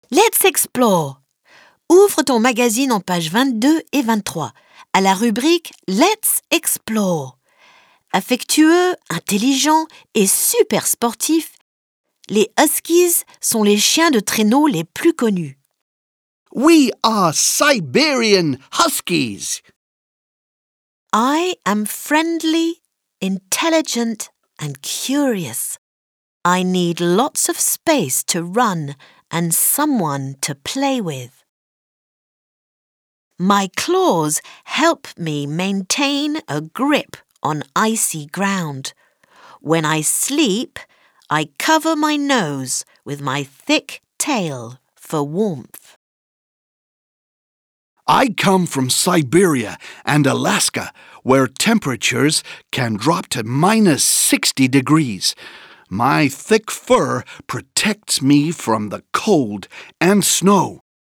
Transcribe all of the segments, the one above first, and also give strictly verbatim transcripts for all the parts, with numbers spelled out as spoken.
Let's explore. Ouvre ton magazine en pages vingt-deux et vingt-trois, à la rubrique Let's explore. Affectueux, intelligents et super sportifs, les Huskies sont les chiens de traîneau les plus connus. We are Siberian Huskies. I am friendly, intelligent and curious. I need lots of space to run and someone to play with. My claws help me maintain a grip on icy ground. When I sleep, I cover my nose with my thick tail for warmth. I come from Siberia and Alaska, where temperatures can drop to minus sixty degrees. My thick fur protects me from the cold and snow.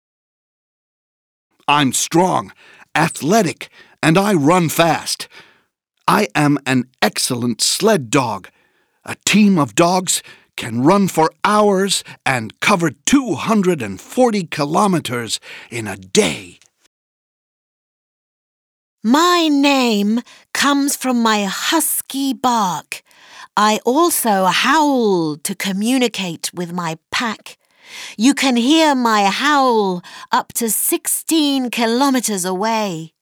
I'm strong, athletic, and I run fast. I am an excellent sled dog. A team of dogs can run for hours and cover two hundred forty kilometers in a day. My name comes from my husky bark. I also howl to communicate with my pack. You can hear my howl up to sixteen kilometers away.